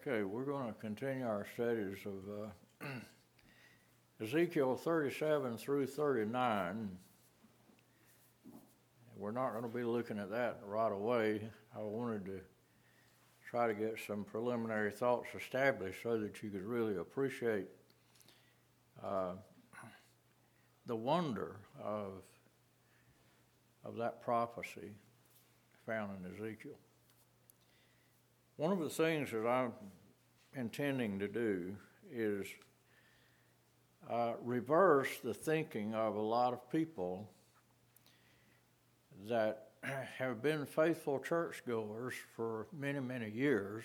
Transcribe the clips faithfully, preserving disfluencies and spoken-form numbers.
Okay, we're going to continue our studies of uh, Ezekiel thirty-seven through thirty-nine. We're not going to be looking at that right away. I wanted to try to get some preliminary thoughts established so that you could really appreciate uh, the wonder of, of that prophecy found in Ezekiel. One of the things that I'm intending to do is uh, reverse the thinking of a lot of people that have been faithful churchgoers for many, many years,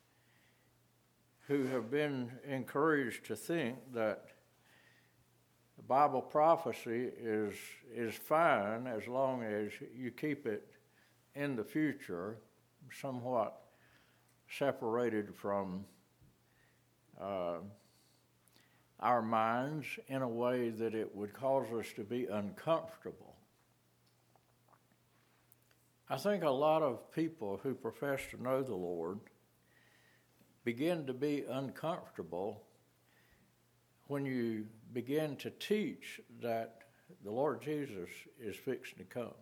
who have been encouraged to think that Bible prophecy is is fine as long as you keep it in the future, somewhat separated from uh, our minds in a way that it would cause us to be uncomfortable. I think a lot of people who profess to know the Lord begin to be uncomfortable when you begin to teach that the Lord Jesus is fixing to come.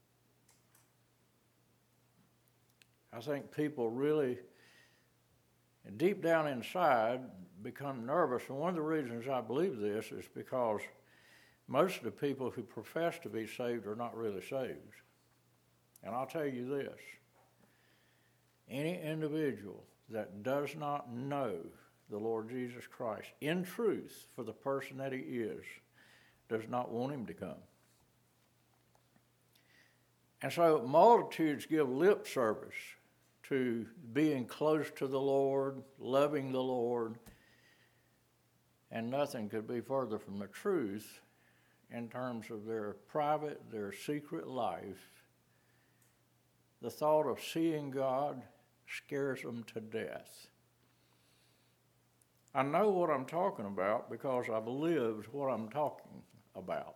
I think people really, deep down inside, become nervous. And one of the reasons I believe this is because most of the people who profess to be saved are not really saved. And I'll tell you this, any individual that does not know the Lord Jesus Christ in truth for the person that he is does not want him to come. And so multitudes give lip service to being close to the Lord, loving the Lord, and nothing could be further from the truth in terms of their private, their secret life. The thought of seeing God scares them to death. I know what I'm talking about because I've lived what I'm talking about.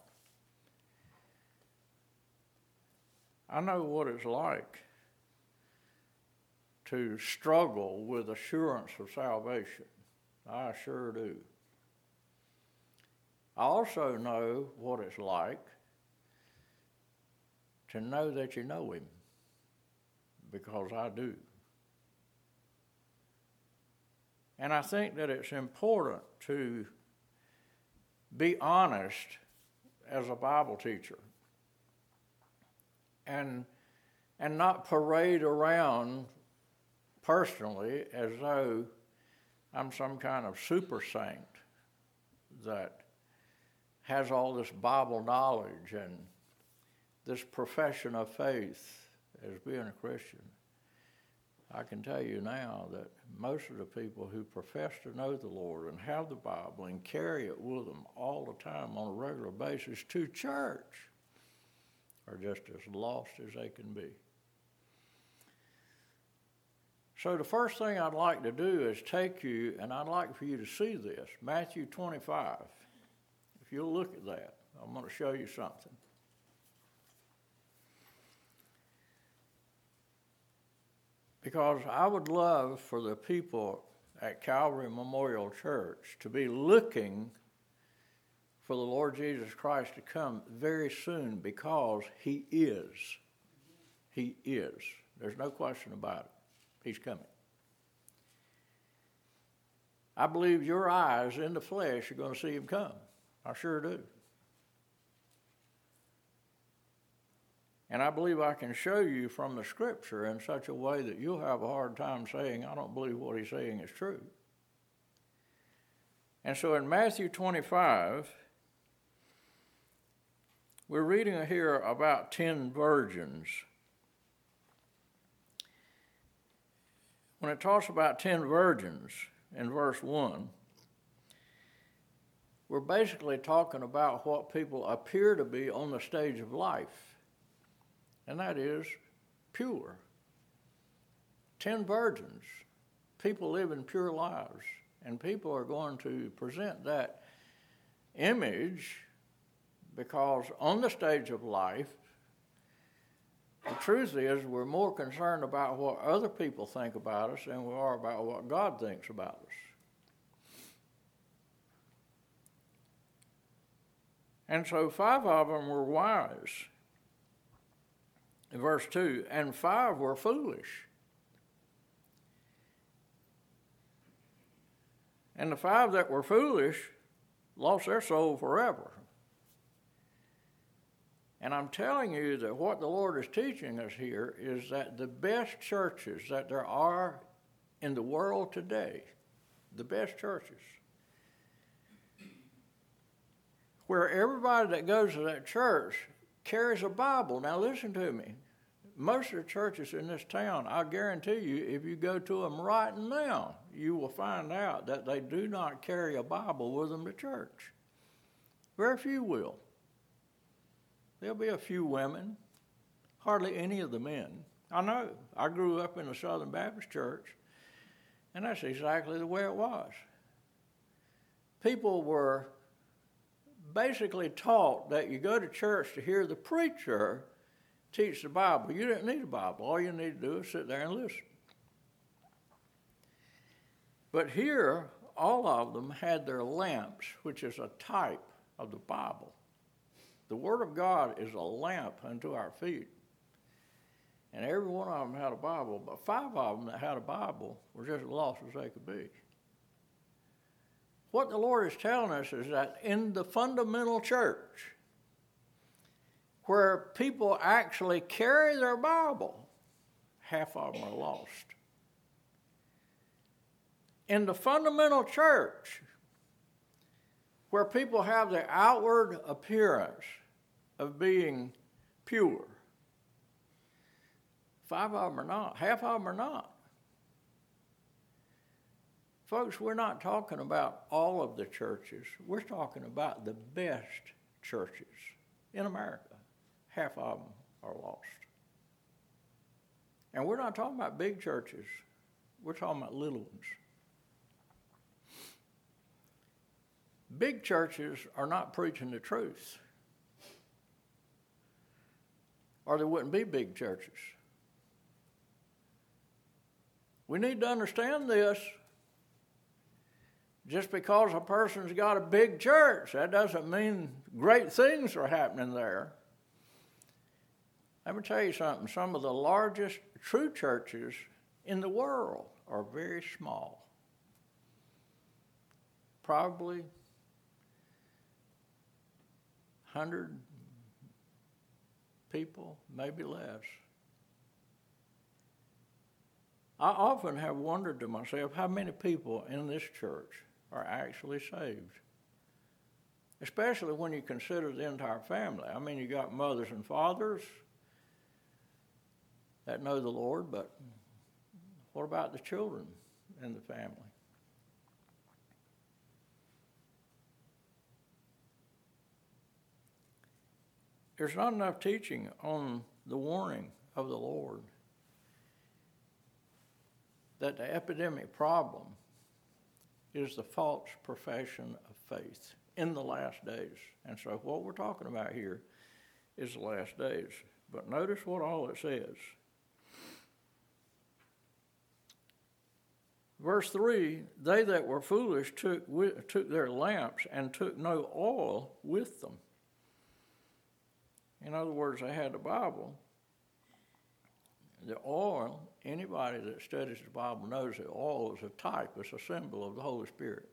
I know what it's like to struggle with assurance of salvation. I sure do. I also know what it's like to know that you know him, because I do. And I think that it's important to be honest as a Bible teacher and, and not parade around personally as though I'm some kind of super saint that has all this Bible knowledge and this profession of faith as being a Christian. I can tell you now that most of the people who profess to know the Lord and have the Bible and carry it with them all the time on a regular basis to church are just as lost as they can be. So the first thing I'd like to do is take you, and I'd like for you to see this, Matthew twenty-five. If you'll look at that, I'm going to show you something. Because I would love for the people at Calvary Memorial Church to be looking for the Lord Jesus Christ to come very soon, because he is. He is. There's no question about it. He's coming. I believe your eyes in the flesh are going to see him come. I sure do. And I believe I can show you from the Scripture in such a way that you'll have a hard time saying, I don't believe what he's saying is true. And so in Matthew twenty-five, we're reading here about ten virgins. When it talks about ten virgins in verse one, we're basically talking about what people appear to be on the stage of life. And that is pure. Ten virgins. People living pure lives. And people are going to present that image because on the stage of life, The truth is, we're more concerned about what other people think about us than we are about what God thinks about us. And so five of them were wise. In verse two, and five were foolish. And the five that were foolish lost their soul forever. And I'm telling you that what the Lord is teaching us here is that the best churches that there are in the world today, the best churches, where everybody that goes to that church carries a Bible. Now listen to me. Most of the churches in this town, I guarantee you, if you go to them right now, you will find out that they do not carry a Bible with them to church. Very few will. There'll be a few women, hardly any of the men. I know. I grew up in a Southern Baptist church, and that's exactly the way it was. People were basically taught that you go to church to hear the preacher teach the Bible. You didn't need a Bible. All you need to do is sit there and listen. But here, all of them had their lamps, which is a type of the Bible. The Word of God is a lamp unto our feet. And every one of them had a Bible, but five of them that had a Bible were just as lost as they could be. What the Lord is telling us is that in the fundamental church, where people actually carry their Bible, half of them are lost. In the fundamental church, where people have the outward appearance of being pure, five of them are not, half of them are not. Folks, we're not talking about all of the churches. We're talking about the best churches in America. Half of them are lost. And we're not talking about big churches. We're talking about little ones. Big churches are not preaching the truth, or there wouldn't be big churches. We need to understand this. Just because a person's got a big church, that doesn't mean great things are happening there. Let me tell you something. Some of the largest true churches in the world are very small. Probably one hundred people, maybe less. I often have wondered to myself how many people in this church are actually saved, especially when you consider the entire family. I mean, you got mothers and fathers that know the Lord, but what about the children in the family? There's not enough teaching on the warning of the Lord that the epidemic problem is the false profession of faith in the last days. And so what we're talking about here is the last days. But notice what all it says. Verse three, they that were foolish took, took their lamps and took no oil with them. In other words, they had the Bible. The oil, anybody that studies the Bible knows that oil is a type, it's a symbol of the Holy Spirit.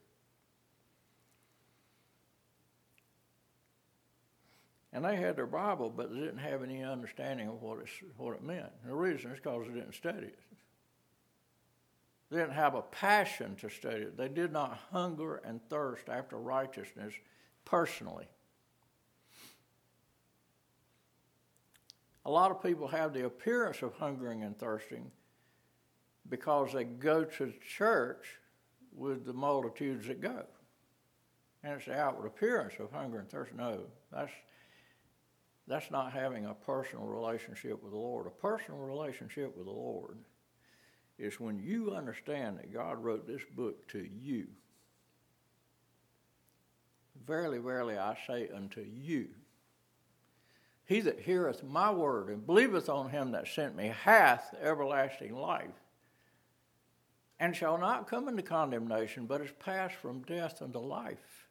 And they had their Bible, but they didn't have any understanding of what, it's, what it meant. And the reason is because they didn't study it. They didn't have a passion to study it. They did not hunger and thirst after righteousness personally. A lot of people have the appearance of hungering and thirsting because they go to church with the multitudes that go. And it's the outward appearance of hunger and thirst. No, that's, that's not having a personal relationship with the Lord. A personal relationship with the Lord is when you understand that God wrote this book to you. Verily, verily, I say unto you, He that heareth my word and believeth on him that sent me hath everlasting life, and shall not come into condemnation, but is passed from death unto life.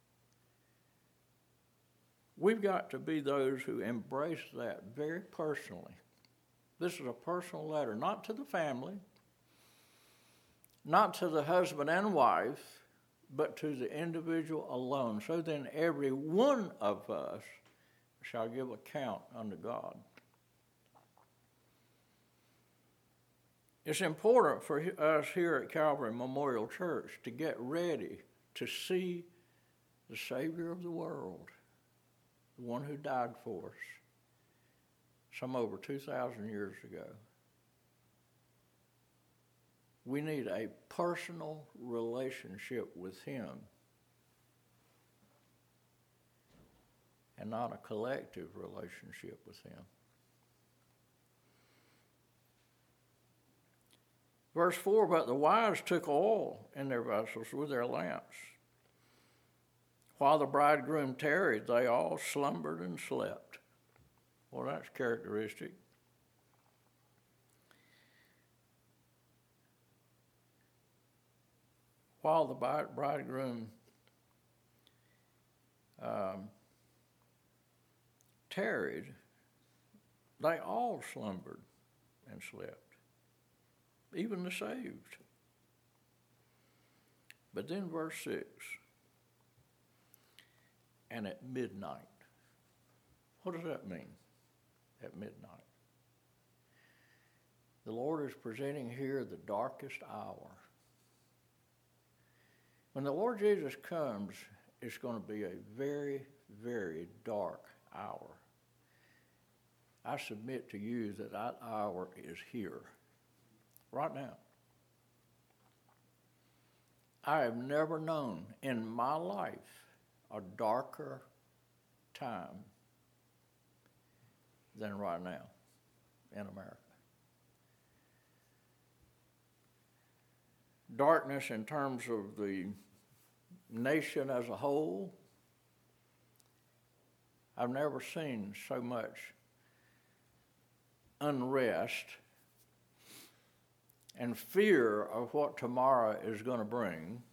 We've got to be those who embrace that very personally. This is a personal letter, not to the family, not to the husband and wife, but to the individual alone. So then every one of us shall give account unto God. It's important for us here at Calvary Memorial Church to get ready to see the Savior of the world, the one who died for us some over two thousand years ago. We need a personal relationship with him and not a collective relationship with him. Verse four, but the wives took oil in their vessels with their lamps. While the bridegroom tarried, they all slumbered and slept. Well, that's characteristic. While the bridegroom um, tarried, they all slumbered and slept, even the saved. But then verse six, and at midnight. What does that mean, at midnight? The Lord is presenting here the darkest hour. When the Lord Jesus comes, it's going to be a very, very dark hour. I submit to you that that hour is here, right now. I have never known in my life a darker time than right now in America. Darkness in terms of the nation as a whole. I've never seen so much unrest and fear of what tomorrow is going to bring.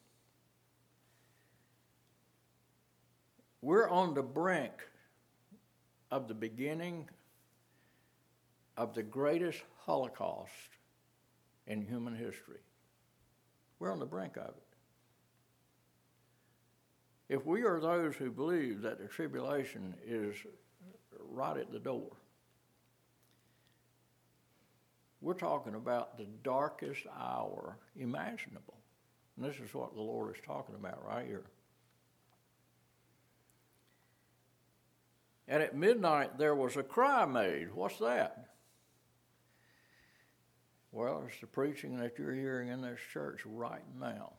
We're on the brink of the beginning of the greatest Holocaust in human history. We're on the brink of it. If we are those who believe that the tribulation is right at the door, we're talking about the darkest hour imaginable. And this is what the Lord is talking about right here. And at midnight there was a cry made. What's that? Well, it's the preaching that you're hearing in this church right now.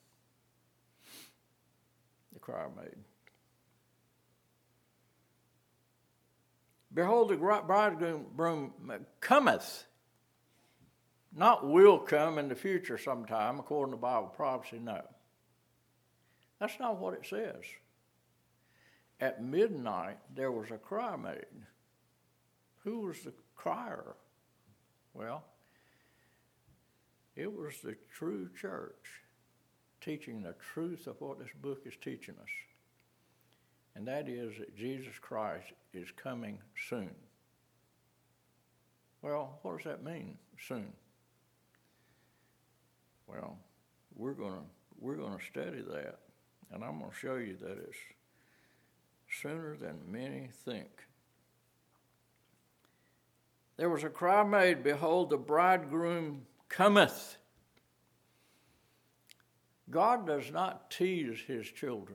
The cry made. Behold, the bridegroom cometh. Not will come in the future sometime, according to Bible prophecy, no. That's not what it says. At midnight, there was a cry made. Who was the crier? Well, it was the true church teaching the truth of what this book is teaching us. And that is that Jesus Christ is coming soon. Well, what does that mean, soon? Well, we're going to we're going to study that, and I'm going to show you that it's sooner than many think. There was a cry made, behold, the bridegroom cometh. God does not tease his children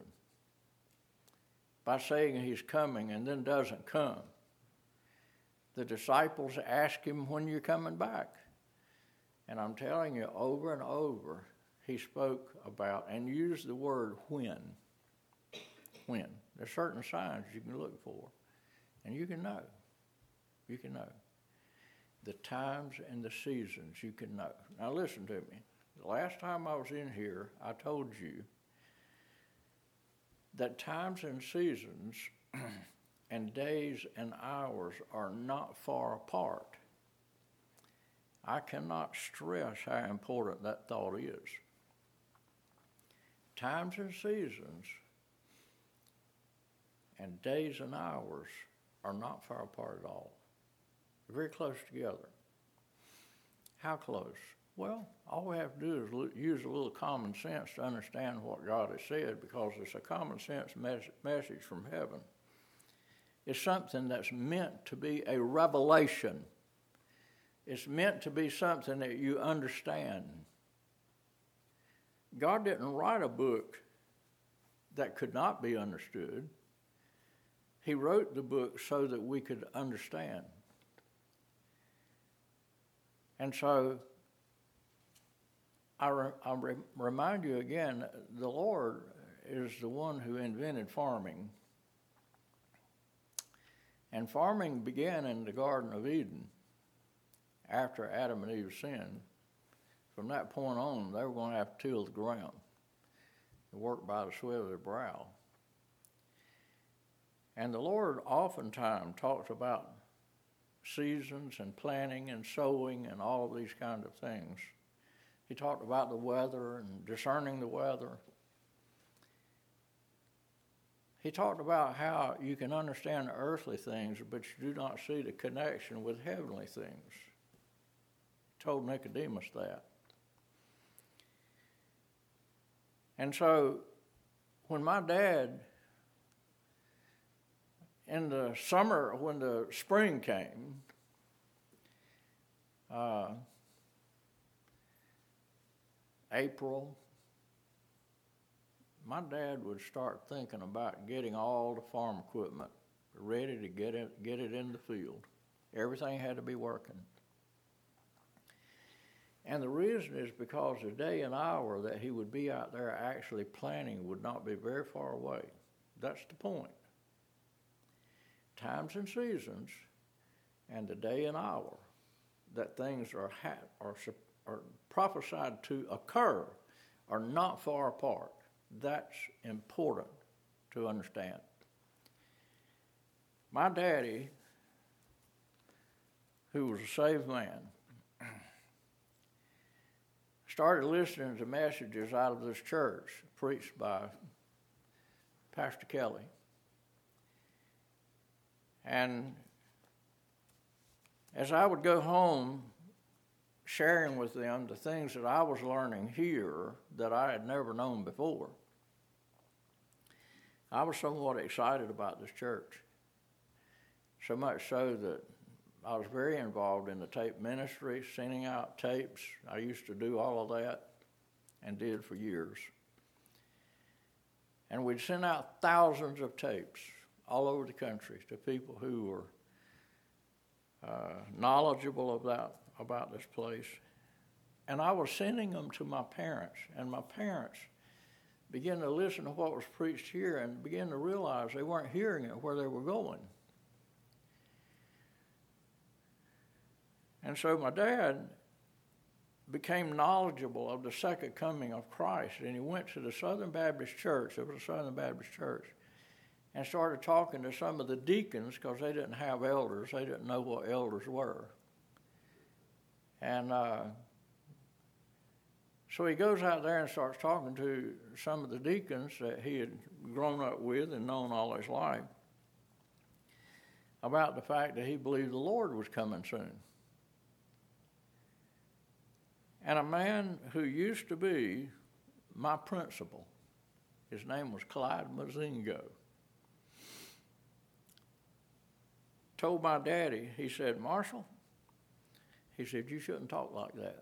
by saying he's coming and then doesn't come. The disciples ask him, when you're coming back? And I'm telling you, over and over, he spoke about and used the word when. When. There's certain signs you can look for, and you can know. You can know. The times and the seasons you can know. Now listen to me. The last time I was in here, I told you that times and seasons and days and hours are not far apart. I cannot stress how important that thought is. Times and seasons and days and hours are not far apart at all. They're very close together. How close? Well, all we have to do is use a little common sense to understand what God has said, because it's a common sense mes- message from heaven. It's something that's meant to be a revelation. It's meant to be something that you understand. God didn't write a book that could not be understood. He wrote the book so that we could understand. And so I, re- I re- remind you again, the Lord is the one who invented farming. And farming began in the Garden of Eden after Adam and Eve sinned. From that point on, they were going to have to till the ground and work by the sweat of their brow. And the Lord oftentimes talks about seasons and planting and sowing and all of these kind of things. He talked about the weather and discerning the weather. He talked about how you can understand earthly things, but you do not see the connection with heavenly things. He told Nicodemus that. And so when my dad, in the summer, when the spring came, uh, April, my dad would start thinking about getting all the farm equipment ready to get it, get it in the field. Everything had to be working. And the reason is because the day and hour that he would be out there actually planting would not be very far away. That's the point. Times and seasons and the day and hour that things are, ha- are, are prophesied to occur are not far apart. That's important to understand. My daddy, who was a saved man, started listening to messages out of this church preached by Pastor Kelly. And as I would go home sharing with them the things that I was learning here that I had never known before, I was somewhat excited about this church. So much so that I was very involved in the tape ministry, sending out tapes. I used to do all of that and did for years. And we'd send out thousands of tapes all over the country to people who were uh, knowledgeable about, about this place. And I was sending them to my parents, and my parents began to listen to what was preached here and began to realize they weren't hearing it where they were going. And so my dad became knowledgeable of the second coming of Christ, and he went to the Southern Baptist Church, it was a Southern Baptist church, and started talking to some of the deacons because they didn't have elders. They didn't know what elders were. And uh, so he goes out there and starts talking to some of the deacons that he had grown up with and known all his life about the fact that he believed the Lord was coming soon. And a man who used to be my principal, his name was Clyde Mazingo, told my daddy, he said, "Marshall," he said, "you shouldn't talk like that."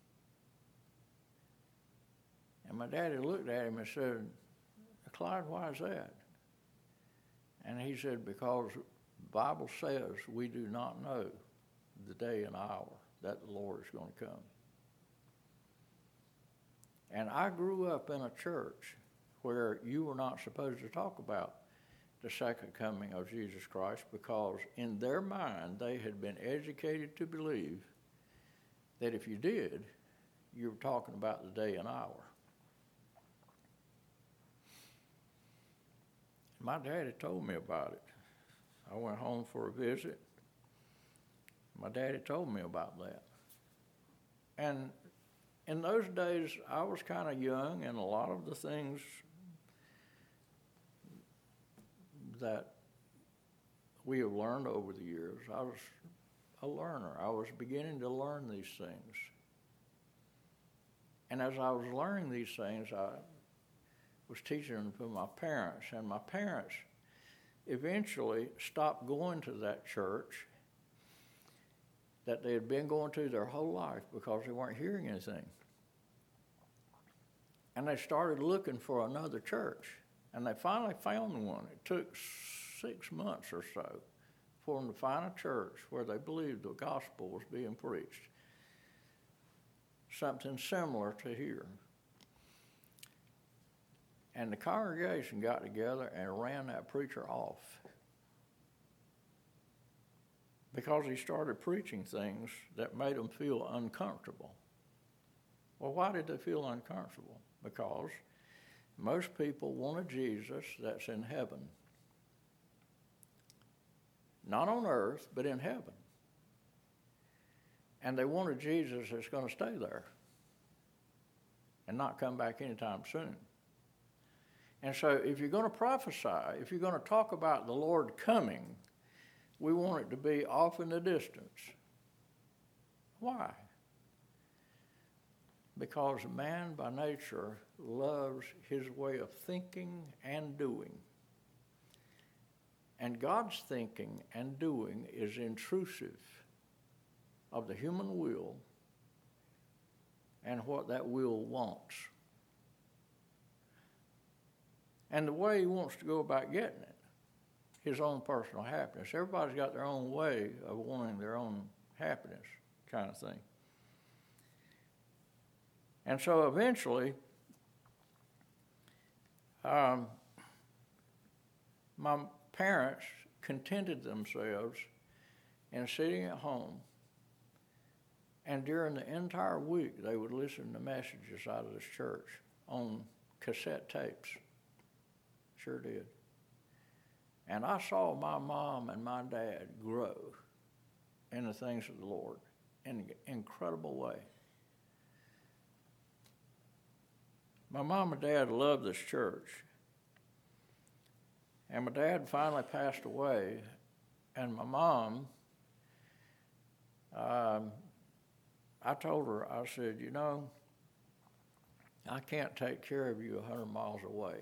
And my daddy looked at him and said, "Clyde, why is that?" And he said, "Because the Bible says we do not know the day and hour that the Lord is going to come." And I grew up in a church where you were not supposed to talk about the second coming of Jesus Christ, because in their mind they had been educated to believe that if you did, you were talking about the day and hour. My daddy told me about it. I went home for a visit. My daddy told me about that. And in those days, I was kind of young, and a lot of the things that we have learned over the years, I was a learner. I was beginning to learn these things. And as I was learning these things, I was teaching them to my parents, and my parents eventually stopped going to that church that they had been going to their whole life because they weren't hearing anything. And they started looking for another church, and they finally found one. It took six months or so for them to find a church where they believed the gospel was being preached. Something similar to here. And the congregation got together and ran that preacher off because he started preaching things that made them feel uncomfortable. Well, why did they feel uncomfortable? Because most people want a Jesus that's in heaven. Not on earth, but in heaven. And they want a Jesus that's going to stay there and not come back anytime soon. And so if you're going to prophesy, if you're going to talk about the Lord coming, we want it to be off in the distance. Why? Because man by nature loves his way of thinking and doing. And God's thinking and doing is intrusive of the human will and what that will wants. And the way he wants to go about getting it, his own personal happiness. Everybody's got their own way of wanting their own happiness, kind of thing. And so eventually, um, my parents contented themselves in sitting at home, and during the entire week they would listen to messages out of this church on cassette tapes. Sure did. And I saw my mom and my dad grow in the things of the Lord in an incredible way. My mom and dad loved this church. And my dad finally passed away, and my mom, um, I told her, I said, you know, I can't take care of you a hundred miles away.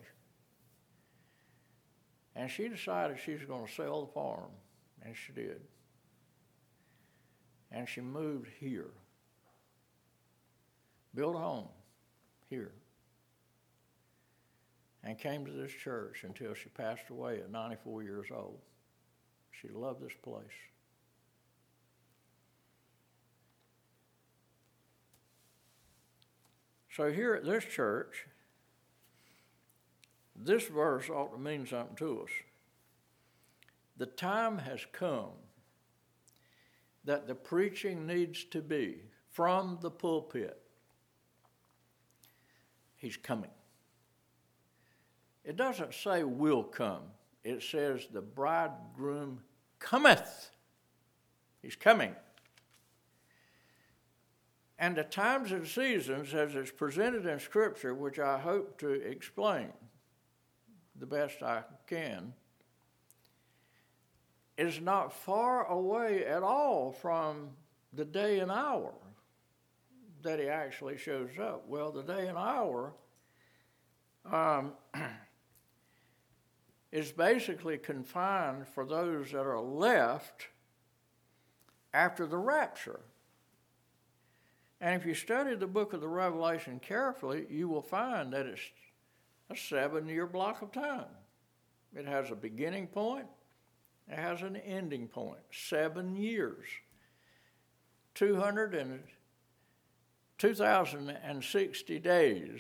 And she decided she was going to sell the farm, and she did. And she moved here, built a home here, and came to this church until she passed away at ninety-four years old. She loved this place. So here at this church, this verse ought to mean something to us. The time has come that the preaching needs to be from the pulpit. He's coming. It doesn't say will come. It says the bridegroom cometh. He's coming. And the times and seasons, as it's presented in Scripture, which I hope to explain the best I can, is not far away at all from the day and hour that he actually shows up. Well, the day and hour um, is basically confined for those that are left after the rapture. And if you study the book of the Revelation carefully, you will find that it's a seven-year block of time. It has a beginning point. It has an ending point. Seven years. two hundred and two thousand sixty days.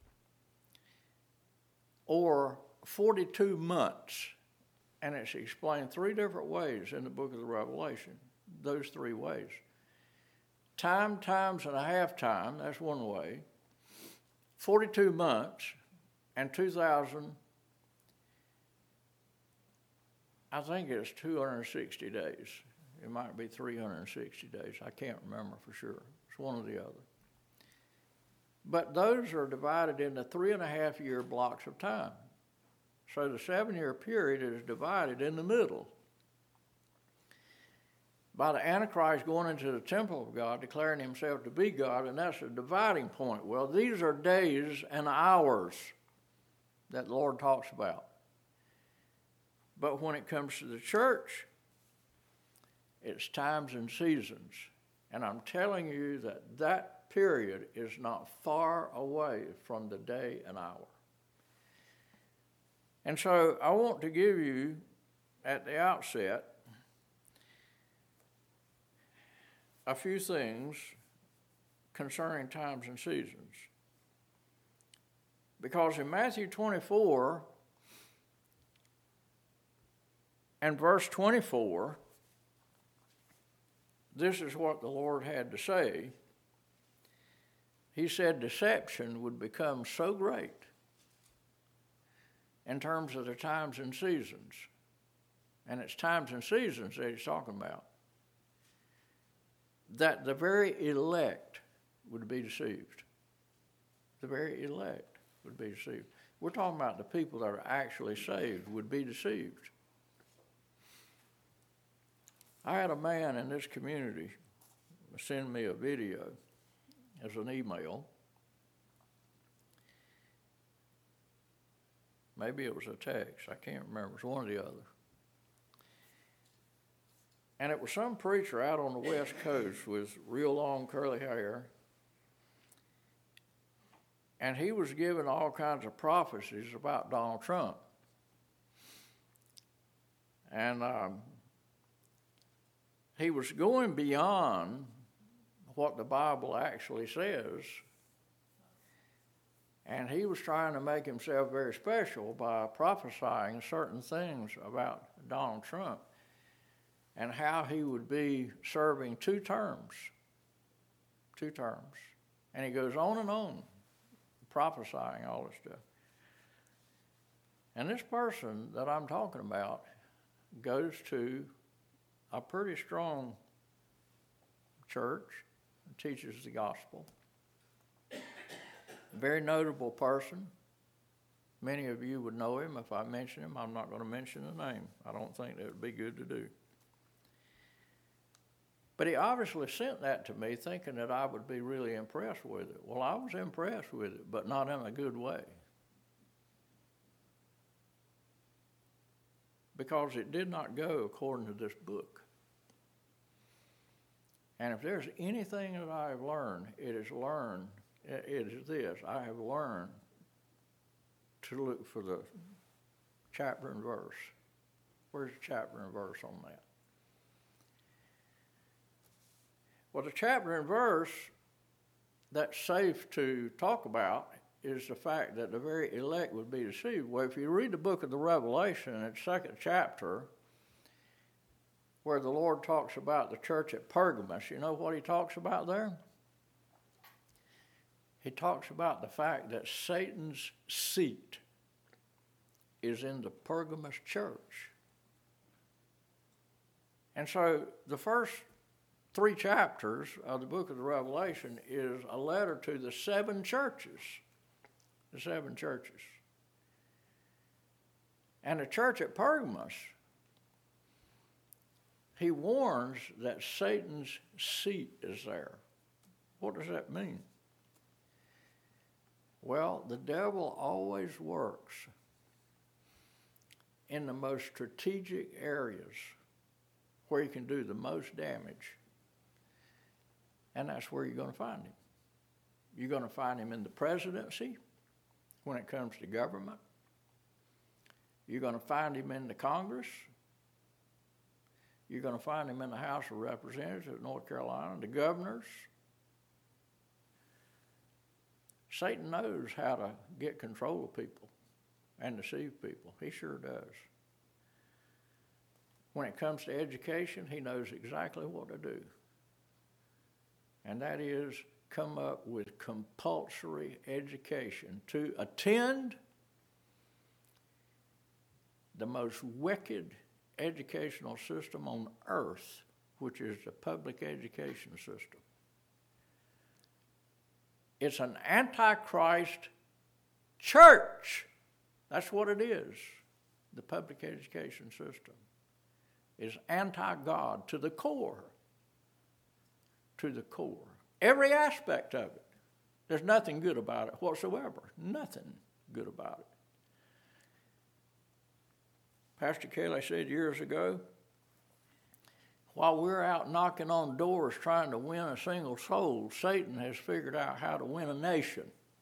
Or forty-two months. And it's explained three different ways in the book of the Revelation. Those three ways. Time, times, and a half time, that's one way. forty-two months and two thousand, I think it's two hundred sixty days. It might be three hundred sixty days. I can't remember for sure. It's one or the other. But those are divided into three and a half year blocks of time. So the seven-year period is divided in the middle by the Antichrist going into the temple of God, declaring himself to be God, and that's the dividing point. Well, these are days and hours that the Lord talks about. But when it comes to the church, it's times and seasons. And I'm telling you that that period is not far away from the day and hour. And so I want to give you, at the outset, a few things concerning times and seasons. Because in Matthew twenty-four and verse twenty-four, this is what the Lord had to say. He said deception would become so great in terms of the times and seasons. And it's times and seasons that he's talking about. That the very elect would be deceived. The very elect would be deceived. We're talking about the people that are actually saved would be deceived. I had a man in this community send me a video as an email. Maybe it was a text. I can't remember. It was one or the other. And it was some preacher out on the West Coast with real long curly hair. And he was giving all kinds of prophecies about Donald Trump. And um, he was going beyond what the Bible actually says. And he was trying to make himself very special by prophesying certain things about Donald Trump and how he would be serving two terms. Two terms. And he goes on and on, prophesying all this stuff. And this person that I'm talking about goes to a pretty strong church and teaches the gospel. A very notable person. Many of you would know him. If I mention him, I'm not going to mention the name. I don't think that would be good to do. But he obviously sent that to me thinking that I would be really impressed with it. Well, I was impressed with it, but not in a good way. Because it did not go according to this book. And if there's anything that I have learned, it is learned, it is this. I have learned to look for the chapter and verse. Where's the chapter and verse on that? Well, the chapter and verse that's safe to talk about is the fact that the very elect would be deceived. Well, if you read the book of the Revelation, in its second chapter, where the Lord talks about the church at Pergamos, you know what he talks about there? He talks about the fact that Satan's seat is in the Pergamos church. And so the first three chapters of the book of the Revelation is a letter to the seven churches. The seven churches. And the church at Pergamos, he warns that Satan's seat is there. What does that mean? Well, the devil always works in the most strategic areas where he can do the most damage. And that's where you're going to find him. You're going to find him in the presidency when it comes to government. You're going to find him in the Congress. You're going to find him in the House of Representatives of North Carolina, the governors. Satan knows how to get control of people and deceive people. He sure does. When it comes to education, he knows exactly what to do. And that is come up with compulsory education to attend the most wicked educational system on earth, which is the public education system. It's an antichrist church. That's what it is. The public education system is anti-God to the core. To the core. Every aspect of it. There's nothing good about it whatsoever. Nothing good about it. Pastor Kelly said years ago, while we're out knocking on doors trying to win a single soul, Satan has figured out how to win a nation.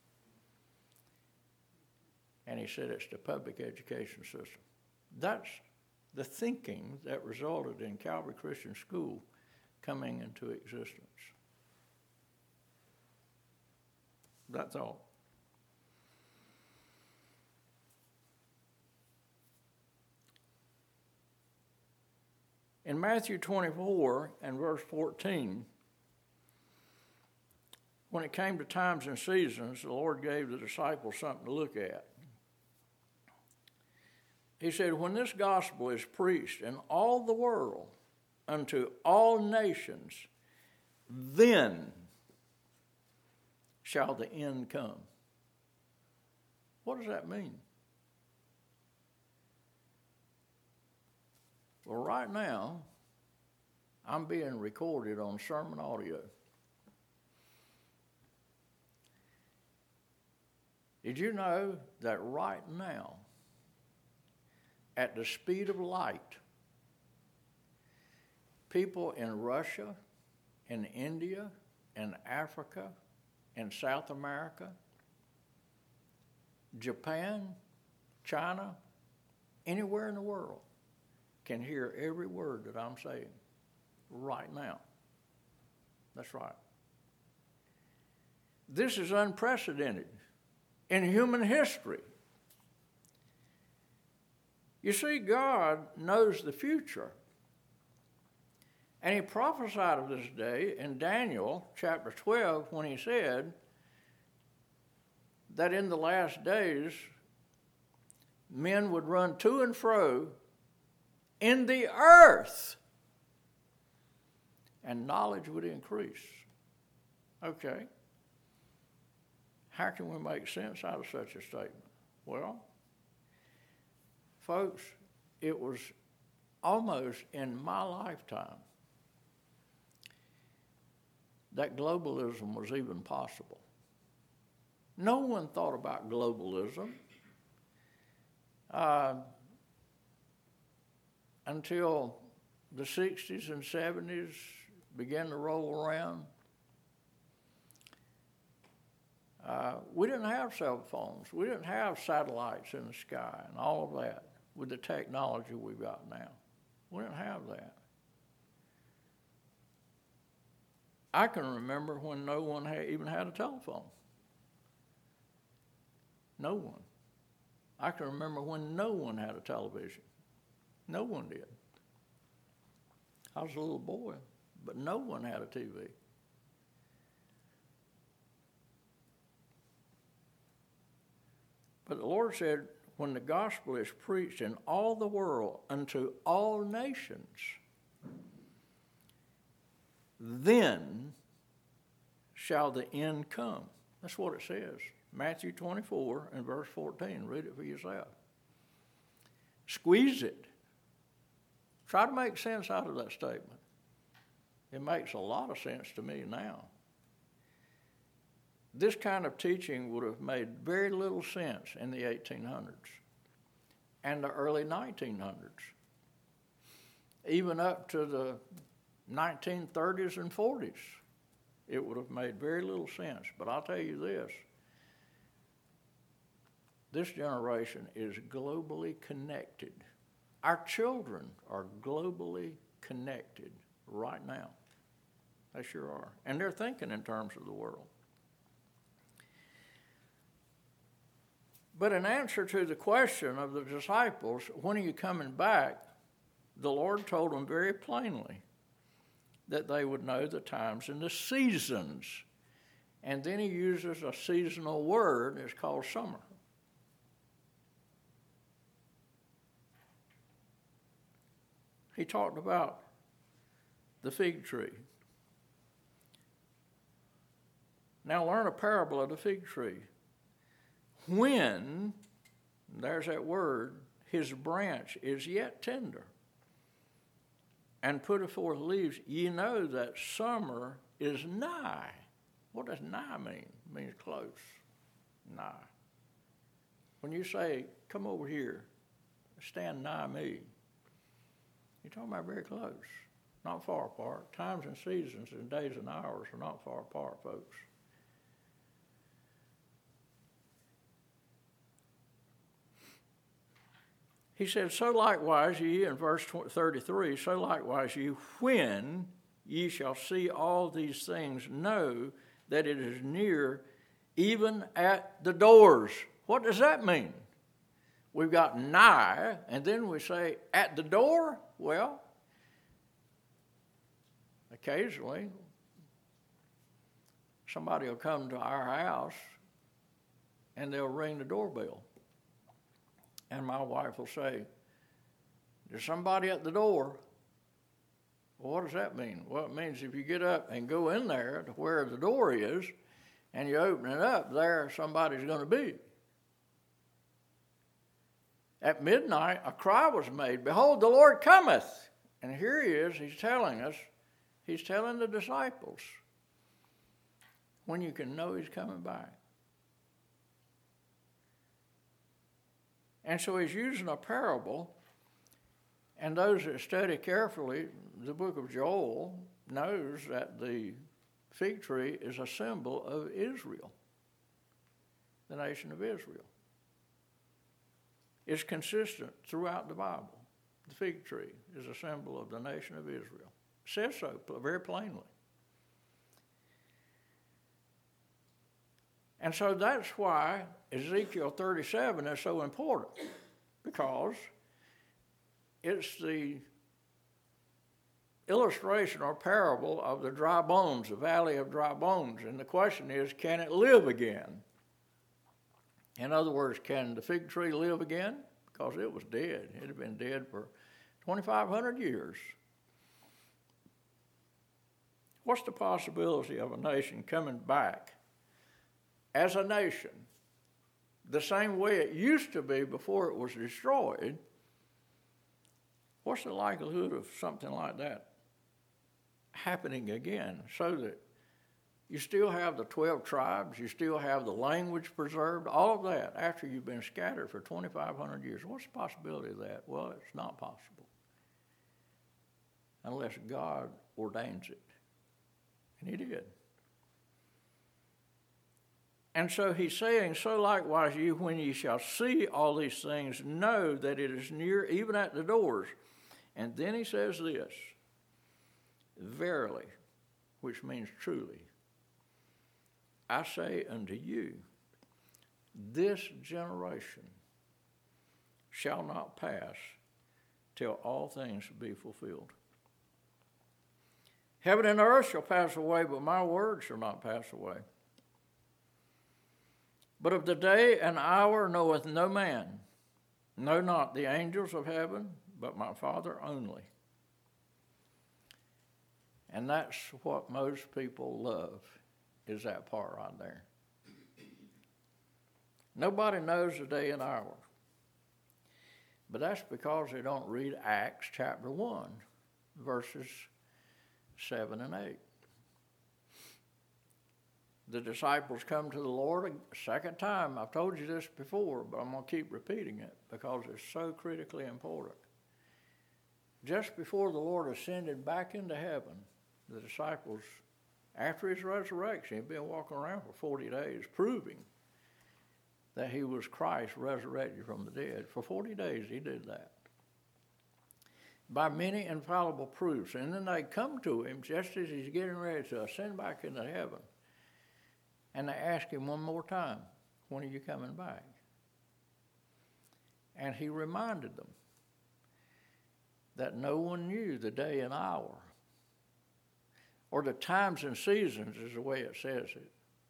And he said it's the public education system. That's the thinking that resulted in Calvary Christian School coming into existence. That's all. In Matthew twenty-four and verse fourteen, when it came to times and seasons, the Lord gave the disciples something to look at. He said, when this gospel is preached in all the world unto all nations, then shall the end come. What does that mean? Well, right now, I'm being recorded on sermon audio. Did you know that right now, at the speed of light, people in Russia, in India, in Africa, in South America, Japan, China, anywhere in the world, can hear every word that I'm saying right now. That's right. This is unprecedented in human history. You see, God knows the future. And he prophesied of this day in Daniel chapter twelve when he said that in the last days men would run to and fro in the earth and knowledge would increase. Okay. How can we make sense out of such a statement? Well, folks, it was almost in my lifetime that globalism was even possible. No one thought about globalism uh, until the sixties and seventies began to roll around. Uh, we didn't have cell phones. We didn't have satellites in the sky and all of that with the technology we've got now. We didn't have that. I can remember when no one had, even had a telephone. No one. I can remember when no one had a television. No one did. I was a little boy, but no one had a T V. But the Lord said, when the gospel is preached in all the world unto all nations, then shall the end come. That's what it says. Matthew twenty-four and verse fourteen. Read it for yourself. Squeeze it. Try to make sense out of that statement. It makes a lot of sense to me now. This kind of teaching would have made very little sense in the eighteen hundreds and the early nineteen hundreds, even up to the nineteen thirties and forties. It would have made very little sense. But I'll tell you this, this generation is globally connected. Our children are globally connected right now. They sure are. And they're thinking in terms of the world. But in answer to the question of the disciples, when are you coming back? The Lord told them very plainly that they would know the times and the seasons. And then he uses a seasonal word. It's called summer. he talked about the fig tree. Now learn a parable of the fig tree. When, there's that word, his branch is yet tender and putteth forth leaves, ye know that summer is nigh. What does nigh mean? It means close, nigh. When you say, come over here, stand nigh me, you're talking about very close, not far apart. Times and seasons and days and hours are not far apart, folks. He said, so likewise ye, in verse thirty-three, so likewise ye, when ye shall see all these things, know that it is near, even at the doors. What does that mean? We've got nigh, and then we say at the door. Well, occasionally somebody will come to our house and they'll ring the doorbell. And my wife will say, there's somebody at the door. Well, what does that mean? Well, it means if you get up and go in there to where the door is and you open it up, there somebody's going to be. At midnight, a cry was made, behold, the Lord cometh. And here he is, he's telling us, he's telling the disciples when you can know he's coming back. And so he's using a parable, and those that study carefully the book of Joel knows that the fig tree is a symbol of Israel, the nation of Israel. It's consistent throughout the Bible. The fig tree is a symbol of the nation of Israel. It says so very plainly. And so that's why Ezekiel thirty-seven is so important, because it's the illustration or parable of the dry bones, the valley of dry bones. And the question is, can it live again? In other words, can the fig tree live again? Because it was dead. It had been dead for twenty-five hundred years. What's the possibility of a nation coming back as a nation the same way it used to be before it was destroyed? What's the likelihood of something like that happening again, so that you still have the twelve tribes, you still have the language preserved, all of that after you've been scattered for twenty-five hundred years? What's the possibility of that? Well, it's not possible unless God ordains it. And he did. And so he's saying, so likewise you, when ye shall see all these things, know that it is near, even at the doors. And then he says this, verily, which means truly, I say unto you, this generation shall not pass till all things be fulfilled. Heaven and earth shall pass away, but my word shall not pass away. But of the day and hour knoweth no man, no, not the angels of heaven, but my Father only. And that's what most people love, is that part right there. Nobody knows the day and hour. But that's because they don't read Acts chapter one, verses seven and eight. The disciples come to the Lord a second time. I've told you this before, but I'm going to keep repeating it because it's so critically important. Just before the Lord ascended back into heaven, the disciples, after his resurrection, had been walking around for forty days, proving that he was Christ resurrected from the dead. For forty days he did that, by many infallible proofs. And then they come to him just as he's getting ready to ascend back into heaven. And they ask him one more time, when are you coming back? And he reminded them that no one knew the day and hour, or the times and seasons is the way it says it,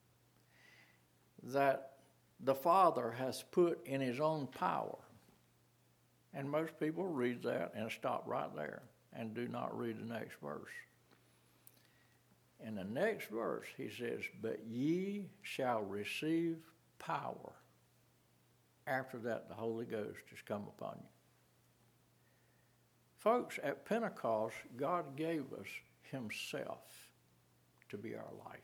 that the Father has put in his own power. And most people read that and stop right there. and do not read the next verse. In the next verse, he says, but ye shall receive power. After that, the Holy Ghost has come upon you. Folks, at Pentecost, God gave us himself to be our life.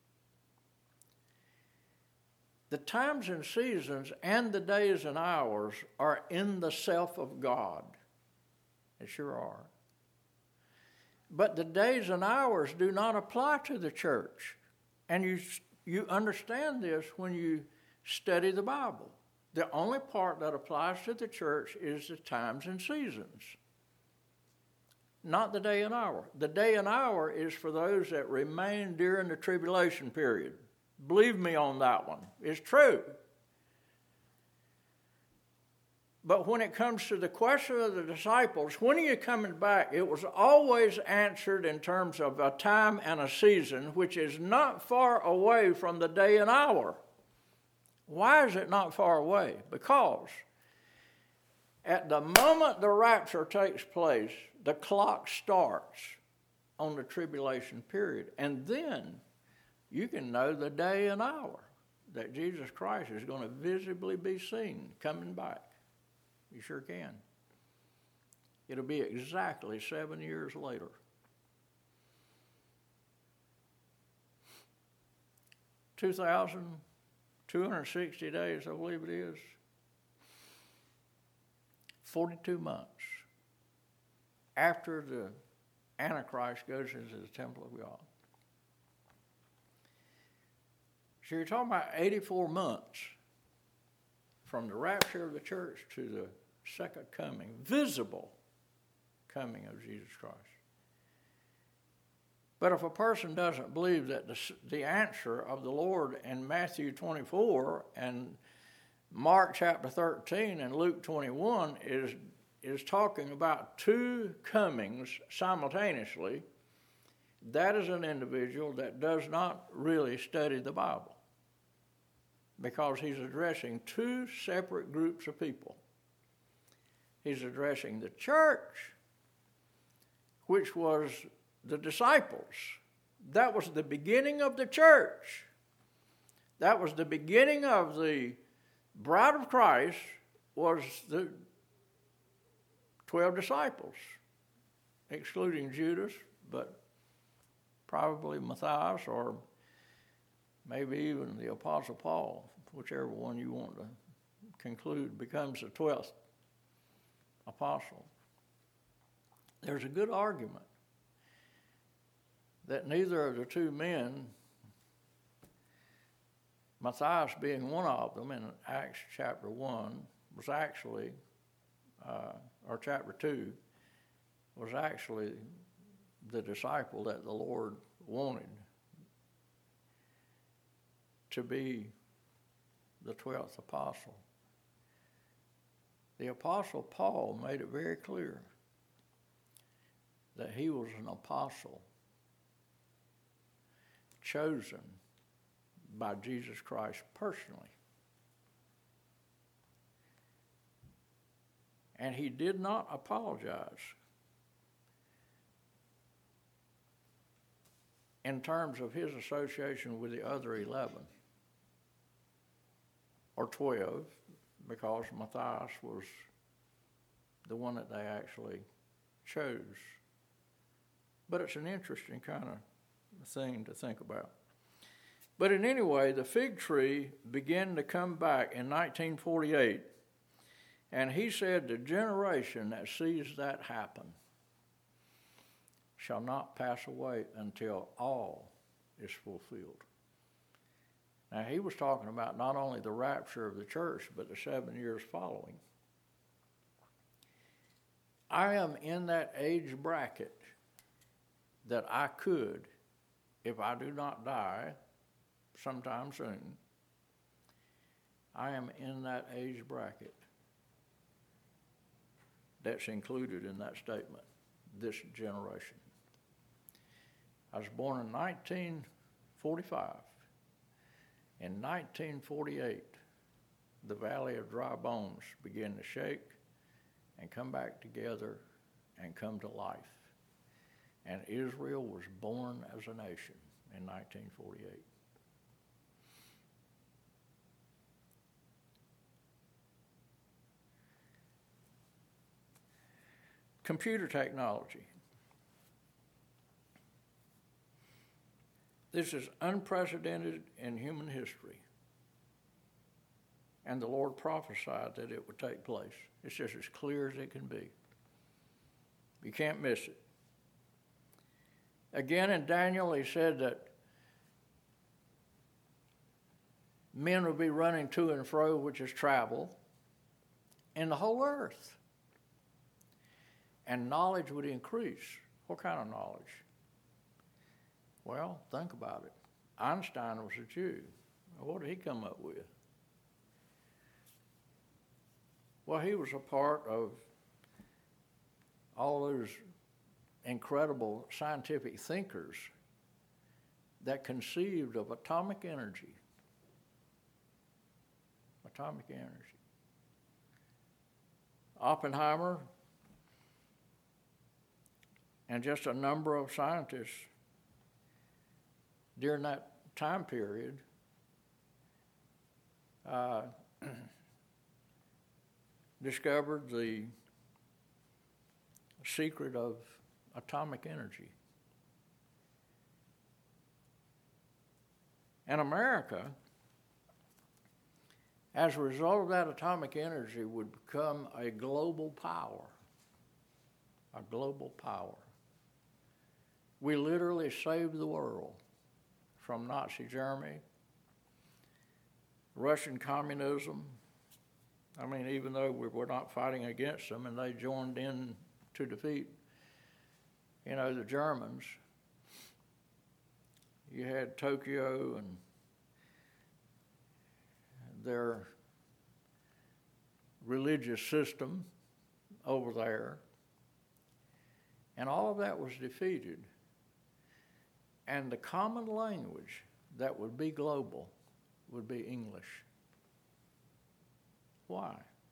The times and seasons and the days and hours are in the self of God. They sure are. But the days and hours do not apply to the church. And you, you understand this when you study the Bible. The only part that applies to the church is the times and seasons, not the day and hour. The day and hour is for those that remain during the tribulation period. Believe me on that one. It's true. But when it comes to the question of the disciples, when are you coming back? It was always answered in terms of a time and a season, which is not far away from the day and hour. Why is it not far away? Because at the moment the rapture takes place, the clock starts on the tribulation period. And then you can know the day and hour that Jesus Christ is going to visibly be seen coming back. You sure can. It'll be exactly seven years later. two thousand two hundred sixty days, I believe it is. forty-two months after the Antichrist goes into the temple of God. So you're talking about eighty-four months from the rapture of the church to the second coming, visible coming of Jesus Christ. But if a person doesn't believe that the, the answer of the Lord in Matthew twenty-four and Mark chapter thirteen and Luke twenty-one is, is talking about two comings simultaneously, that is an individual that does not really study the Bible, because he's addressing two separate groups of people. He's addressing the church, which was the disciples. That was the beginning of the church. That was the beginning of the bride of Christ, was the twelve disciples, excluding Judas, but probably Matthias or maybe even the Apostle Paul, whichever one you want to conclude becomes the twelfth apostle. There's a good argument that neither of the two men, Matthias being one of them in Acts chapter one, was actually, uh, or chapter two, was actually the disciple that the Lord wanted to be the twelfth apostle. The Apostle Paul made it very clear that he was an apostle chosen by Jesus Christ personally. And he did not apologize in terms of his association with the other eleven or twelve, because Matthias was the one that they actually chose. But it's an interesting kind of thing to think about. But in any way, the fig tree began to come back in nineteen forty-eight, and he said, the generation that sees that happen shall not pass away until all is fulfilled. Now, he was talking about not only the rapture of the church, but the seven years following. I am in that age bracket that I could, if I do not die sometime soon, I am in that age bracket that's included in that statement, this generation. I was born in nineteen forty-five. In nineteen forty-eight, the Valley of Dry Bones began to shake and come back together and come to life. and Israel was born as a nation in nineteen forty-eight. Computer technology. This is unprecedented in human history. And the Lord prophesied that it would take place. It's just as clear as it can be. You can't miss it. Again, in Daniel, he said that men would be running to and fro, which is travel, in the whole earth. And knowledge would increase. What kind of knowledge? Well, think about it. Einstein was a Jew. What did he come up with? Well, he was a part of all those incredible scientific thinkers that conceived of atomic energy. Atomic energy. Oppenheimer and just a number of scientists during that time period uh, discovered the secret of atomic energy. And America, as a result of that atomic energy, would become a global power. A global power. We literally saved the world from Nazi Germany, Russian communism. I mean, even though we were not fighting against them and they joined in to defeat, you know, the Germans, you had Tokyo and their religious system over there, and all of that was defeated. And the common language that would be global would be English. Why?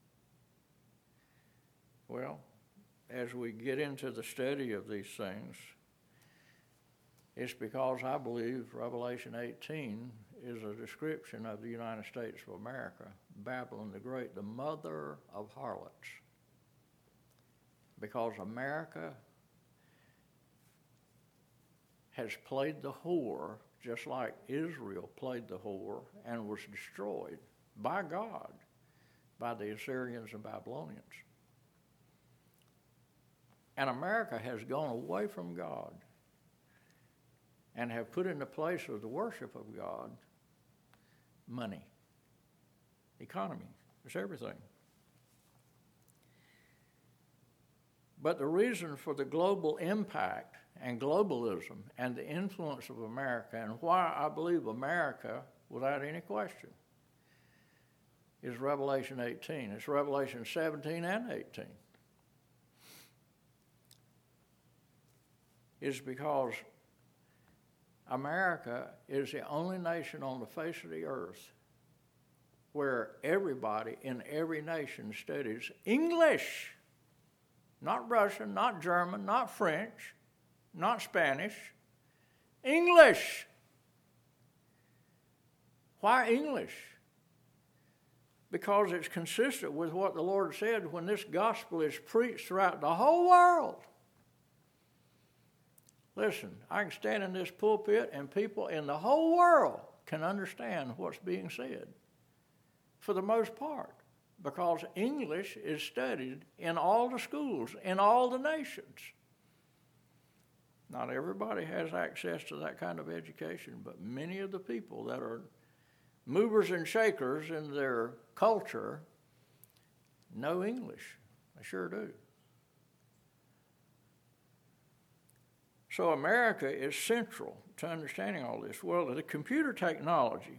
Well, as we get into the study of these things, it's because I believe Revelation eighteen is a description of the United States of America, Babylon the Great, the mother of harlots. Because America has played the whore just like Israel played the whore and was destroyed by God, by the Assyrians and Babylonians. And America has gone away from God and have put in the place of the worship of God money, economy. It's everything. But the reason for the global impact and globalism and the influence of America, and why I believe America, without any question, is Revelation eighteen. It's Revelation seventeen and eighteen. Is because America is the only nation on the face of the earth where everybody in every nation studies English. Not Russian, not German, not French, not Spanish. English. Why English? Because it's consistent with what the Lord said when this gospel is preached throughout the whole world. Listen, I can stand in this pulpit and people in the whole world can understand what's being said, for the most part, because English is studied in all the schools, in all the nations. Not everybody has access to that kind of education, but many of the people that are movers and shakers in their culture know English. They sure do. So America is central to understanding all this. Well, the computer technology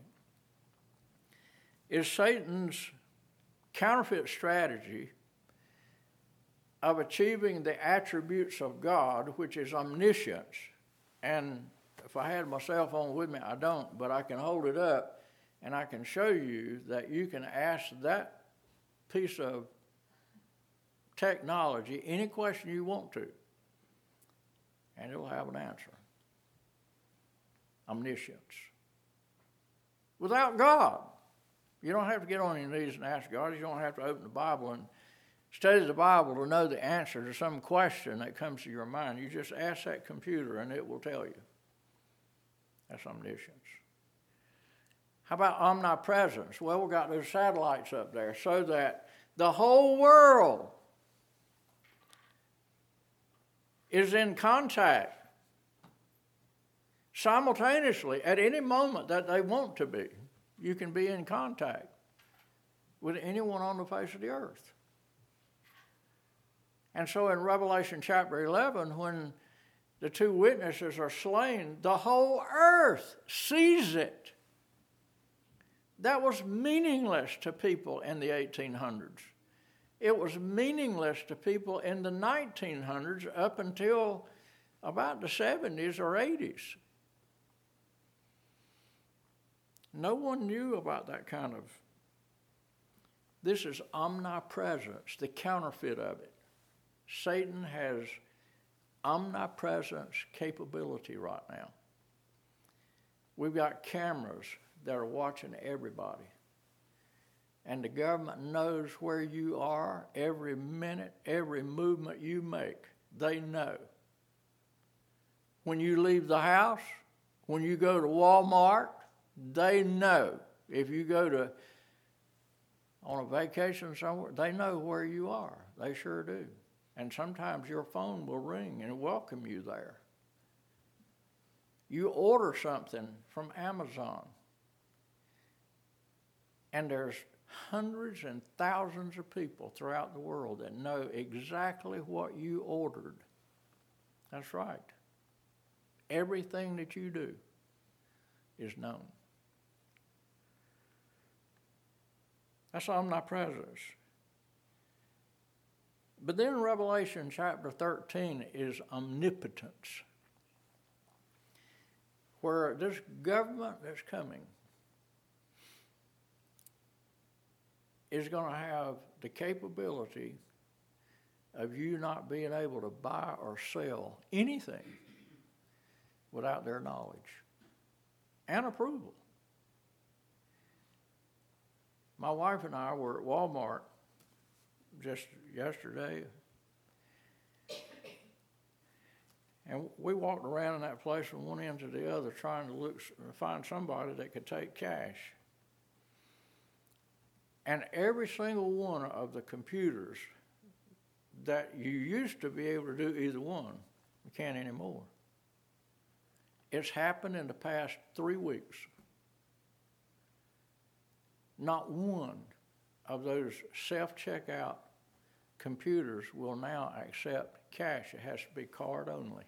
is Satan's counterfeit strategy of achieving the attributes of God, which is omniscience. And if I had my cell phone with me, I don't, but I can hold it up and I can show you that you can ask that piece of technology any question you want to. and it'll have an answer. Omniscience. Without God, you don't have to get on your knees and ask God. You don't have to open the Bible and study the Bible to know the answer to some question that comes to your mind. You just ask that computer and it will tell you. That's omniscience. How about omnipresence? Well, we've got those satellites up there so that the whole world is in contact simultaneously at any moment that they want to be. You can be in contact with anyone on the face of the earth. And so in Revelation chapter eleven, when the two witnesses are slain, the whole earth sees it. That was meaningless to people in the eighteen hundreds. It was meaningless to people in the nineteen hundreds up until about the seventies or eighties. No one knew about that kind of. This is omnipresence, the counterfeit of it. Satan has omnipresence capability right now. We've got cameras that are watching everybody. And the government knows where you are every minute, every movement you make. They know. When you leave the house, when you go to Walmart, they know. If you go to on a vacation somewhere, they know where you are. They sure do. And sometimes your phone will ring and welcome you there. You order something from Amazon, and there's hundreds and thousands of people throughout the world that know exactly what you ordered. That's right. Everything that you do is known. That's omnipresence. But then Revelation chapter thirteen is omnipotence, where this government that's coming is going to have the capability of you not being able to buy or sell anything without their knowledge and approval. My wife and I were at Walmart just yesterday, and we walked around in that place from one end to the other trying to look find somebody that could take cash. And every single one of the computers that you used to be able to do either one, you can't anymore. It's happened in the past three weeks. Not one of those self-checkout computers will now accept cash. It has to be card only.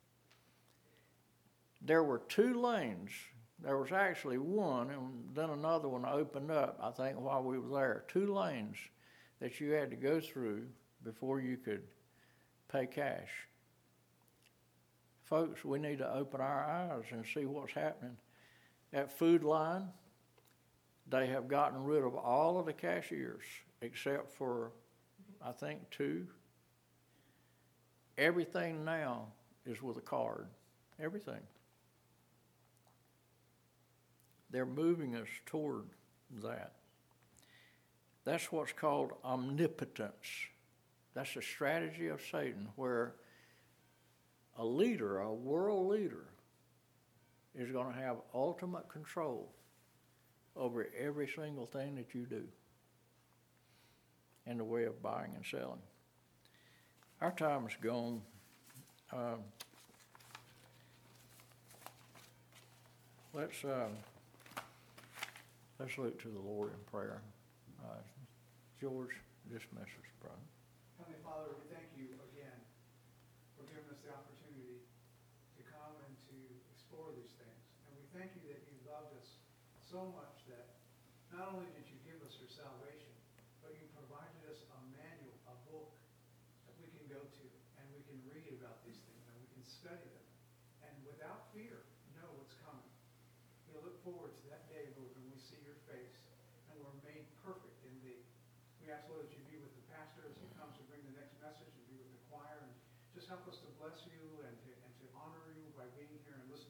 There were two lanes. There was actually one, and then another one opened up, I think, while we were there. Two lanes that you had to go through before you could pay cash. Folks, we need to open our eyes and see what's happening. At Food Line, they have gotten rid of all of the cashiers except for, I think, two. Everything now is with a card. Everything. They're moving us toward that. That's what's called omnipotence. That's the strategy of Satan, where a leader, a world leader, is going to have ultimate control over every single thing that you do in the way of buying and selling. Our time is gone. Uh, let's uh, let's look to the Lord in prayer. Uh, George, dismiss us, brother. Heavenly Father, we thank you again for giving us the opportunity to come and to explore these things. And we thank you that you loved us so much that not only did you give us your salvation, but you provided us a manual, a book that we can go to and we can read about these things and we can study them. And without fear, know what's coming. We look forward to that day, Lord, when we see your face and we're made perfect in thee. We ask, Lord, that you be with the pastor as he comes to bring the next message and be with the choir and just help us to bless you and to, and to here and listen